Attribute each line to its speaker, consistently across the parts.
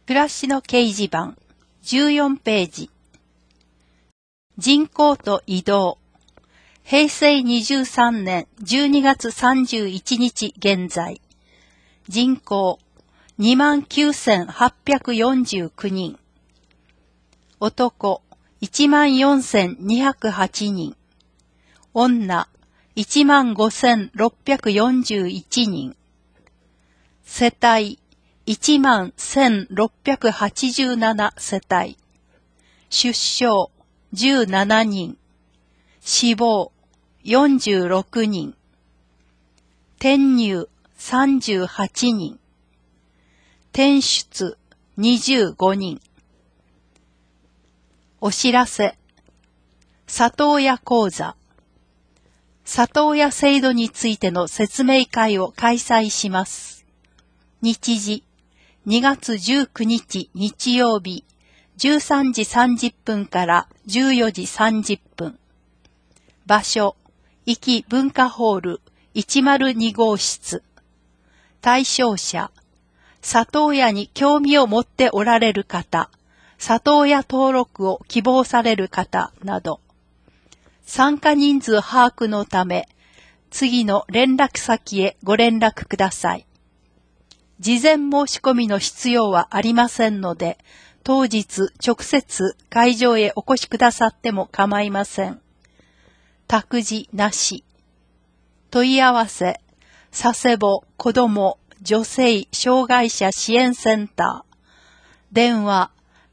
Speaker 1: 暮らしの掲示板、14ページ。人口と移動。平成23年12月31日現在。人口、29,849人。男、14,208人。女、15,641人。世帯、11,687世帯。出生、17人。死亡、46人。転入、38人。転出、25人。お知らせ。里親講座。里親制度についての説明会を開催します。日時、2月19日日曜日、13時30分から14時30分。場所、壱岐文化ホール102号室。対象者、里親に興味を持っておられる方、里親登録を希望される方など。参加人数把握のため、次の連絡先へご連絡ください。事前申し込みの必要はありませんので、当日直接会場へお越しくださっても構いません。託児なし。問い合わせ、佐世保子ども女性障害者支援センター。電話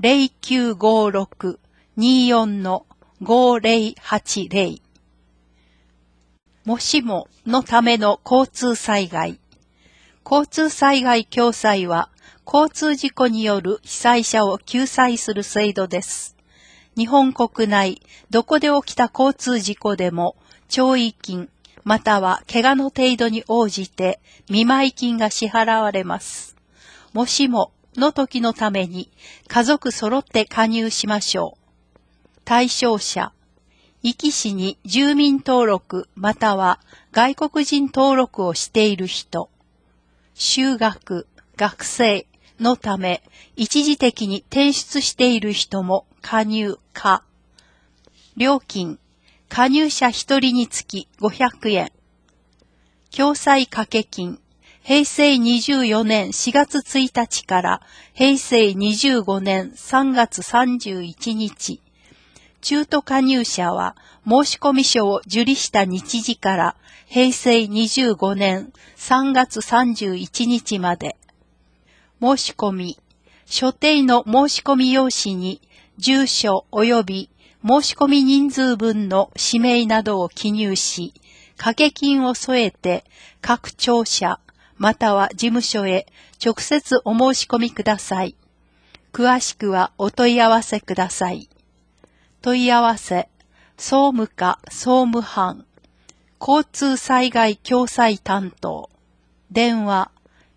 Speaker 1: 0956-24-5080。もしものための交通災害。交通災害共済は、交通事故による被災者を救済する制度です。日本国内、どこで起きた交通事故でも、弔慰金、または怪我の程度に応じて、見舞金が支払われます。もしも、の時のために、家族揃って加入しましょう。対象者、壱岐市に住民登録、または外国人登録をしている人。就学、学生のため一時的に転出している人も加入可。料金、加入者1人につき500円。共済掛金、平成24年4月1日から平成25年3月31日。中途加入者は申込書を受理した日時から平成25年3月31日まで。申し込み、所定の申込用紙に住所及び申込人数分の氏名などを記入し、掛金を添えて各庁舎または事務所へ直接お申し込みください。詳しくはお問い合わせください。問い合わせ、総務課総務班、交通災害共済担当、電話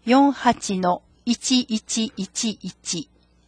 Speaker 1: 48-1111。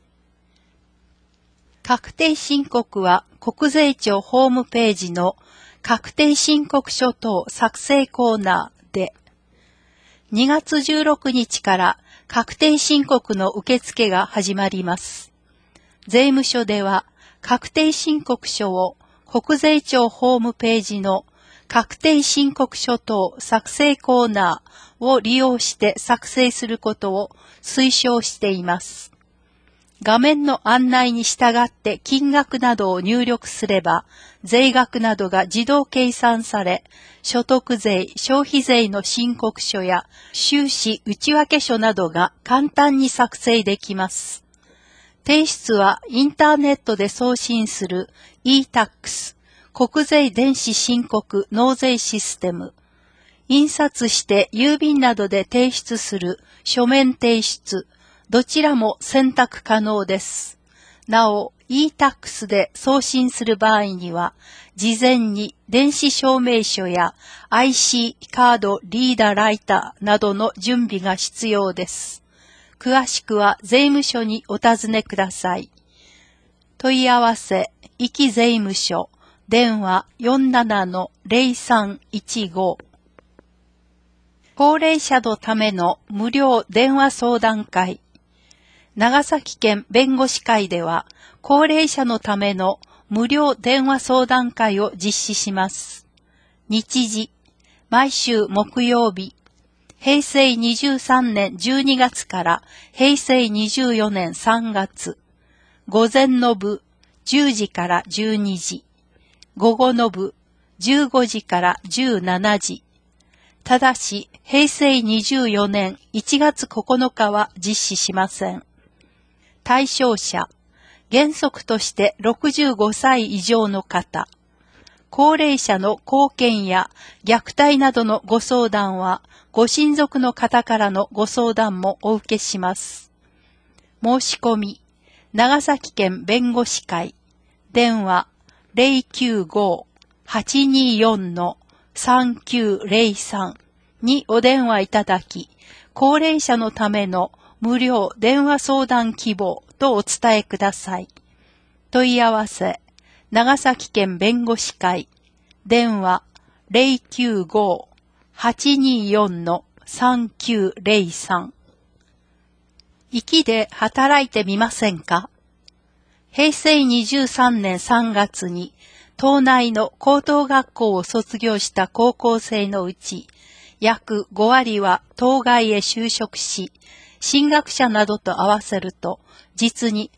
Speaker 1: 確定申告は国税庁ホームページの確定申告書等作成コーナーで、2月16日から確定申告の受付が始まります。税務署では、確定申告書を国税庁ホームページの確定申告書等作成コーナーを利用して作成することを推奨しています。画面の案内に従って金額などを入力すれば、税額などが自動計算され、所得税、消費税の申告書や収支内訳書などが簡単に作成できます。提出はインターネットで送信する e-tax 国税電子申告納税システム、印刷して郵便などで提出する書面提出、どちらも選択可能です。なお、e-tax で送信する場合には、事前に電子証明書や IC カードリーダーライターなどの準備が必要です。詳しくは税務署にお尋ねください。問い合わせ、壱岐税務署、電話47-0315。高齢者のための無料電話相談会。 長崎県弁護士会では、高齢者のための無料電話相談会を実施します。日時、毎週木曜日、平成23年12月から平成24年3月、午前の部10時から12時、午後の部15時から17時。ただし、平成24年1月9日は実施しません。対象者、原則として65歳以上の方、高齢者の後見や虐待などのご相談は、ご親族の方からのご相談もお受けします。申し込み、長崎県弁護士会、電話095-824-3903にお電話いただき、高齢者のための無料電話相談希望とお伝えください。問い合わせ、長崎県弁護士会、電話095-824-3903。域で働いてみませんか？平成23年3月に、島内の高等学校を卒業した高校生のうち、約5割は島外へ就職し、進学者などと合わせると、実に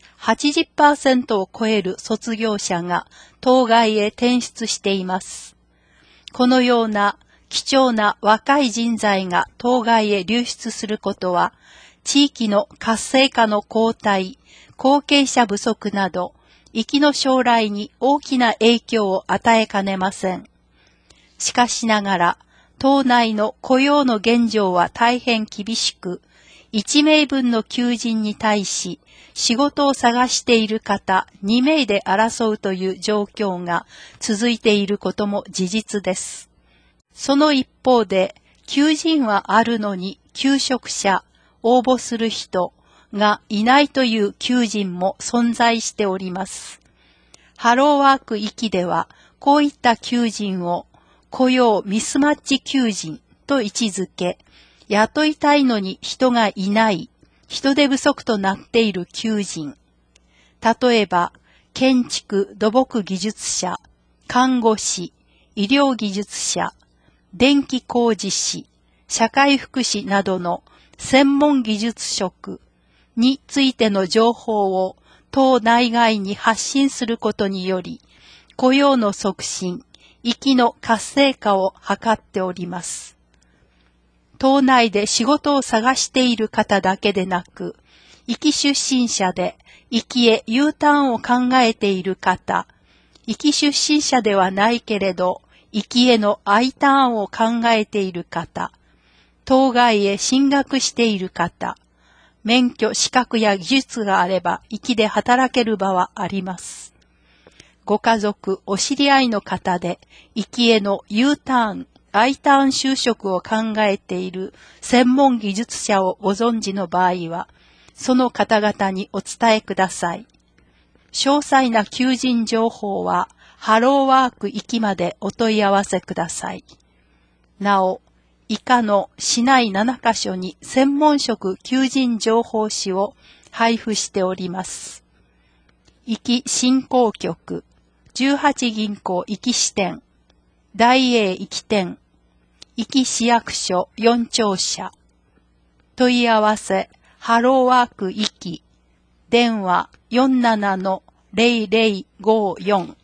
Speaker 1: 80% を超える卒業者が島外へ転出しています。このような貴重な若い人材が島外へ流出することは、地域の活性化の後退、後継者不足など、生きの将来に大きな影響を与えかねません。しかしながら、島内の雇用の現状は大変厳しく、1名分の求人に対し、仕事を探している方2名で争うという状況が続いていることも事実です。その一方で、求人はあるのに求職者、応募する人がいないという求人も存在しております。ハローワーク域では、こういった求人を雇用ミスマッチ求人と位置づけ、雇いたいのに人がいない、人手不足となっている求人。例えば、建築・土木技術者、看護師、医療技術者、電気工事士、社会福祉などの専門技術職についての情報を島内外に発信することにより、雇用の促進、域の活性化を図っております。島内で仕事を探している方だけでなく、域出身者で域へ U ターンを考えている方、域出身者ではないけれど、域への I ターンを考えている方、島外へ進学している方、免許、資格や技術があれば、域で働ける場はあります。ご家族、お知り合いの方で、域への U ターン、I ターン就職を考えている専門技術者をご存知の場合は、その方々にお伝えください。詳細な求人情報は、ハローワーク域までお問い合わせください。なお、以下の市内7カ所に専門職求人情報誌を配布しております。域振興局、18銀行域支店、大英域店、域市役所4庁舎。問い合わせ、ハローワーク域、電話 47-0054。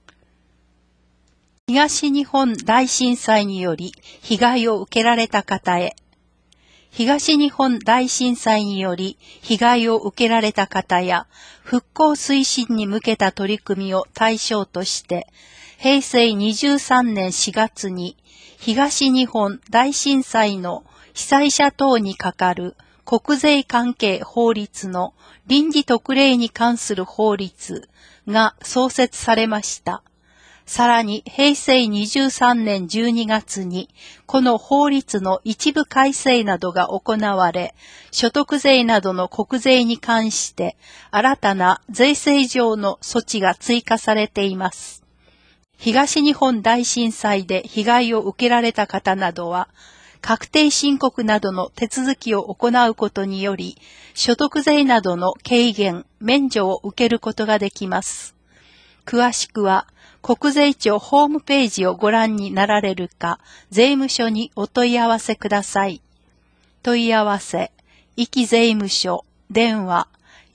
Speaker 1: 東日本大震災により被害を受けられた方へ。東日本大震災により被害を受けられた方や復興推進に向けた取り組みを対象として、平成23年4月に東日本大震災の被災者等にかかる国税関係法律の臨時特例に関する法律が創設されました。さらに平成23年12月にこの法律の一部改正などが行われ、所得税などの国税に関して新たな税制上の措置が追加されています。東日本大震災で被害を受けられた方などは、 確定申告などの手続きを行うことにより、所得税などの軽減、免除を受けることができます。詳しくは、国税庁ホームページをご覧になられるか、税務署にお問い合わせください。問い合わせ、壱岐税務署、電話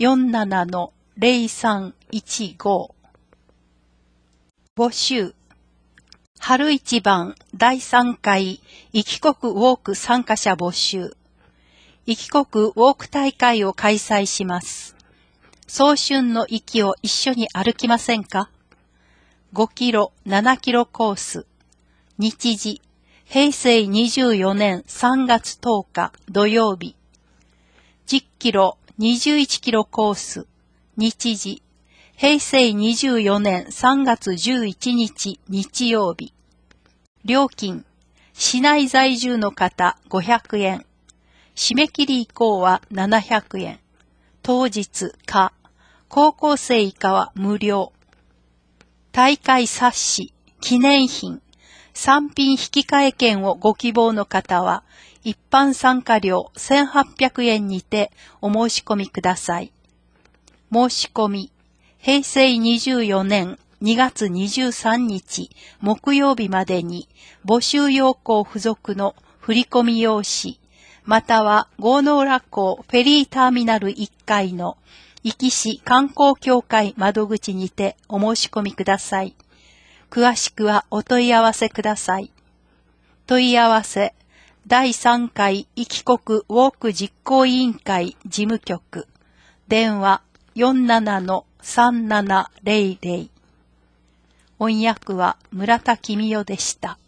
Speaker 1: 47-0315。募集。春一番第3回壱岐国ウォーク参加者募集。壱岐国ウォーク大会を開催します。早春の壱岐を一緒に歩きませんか？ 5 キロ、7キロコース。日時、平成24年3月10日土曜日。10キロ、21キロコース。日時、平成24年3月11日日曜日。料金、市内在住の方500円。締め切り以降は700円。当日か、高校生以下は無料。大会冊子、記念品、産品引換券をご希望の方は、一般参加料1800円にてお申し込みください。申し込み、平成24年2月23日木曜日までに募集要項付属の振込用紙、または郷ノ浦港フェリーターミナル1階の壱岐市観光協会窓口にてお申し込みください。詳しくはお問い合わせください。問い合わせ、第3回壱岐国ウォーク実行委員会事務局、電話 47-3700。翻訳は村田公代でした。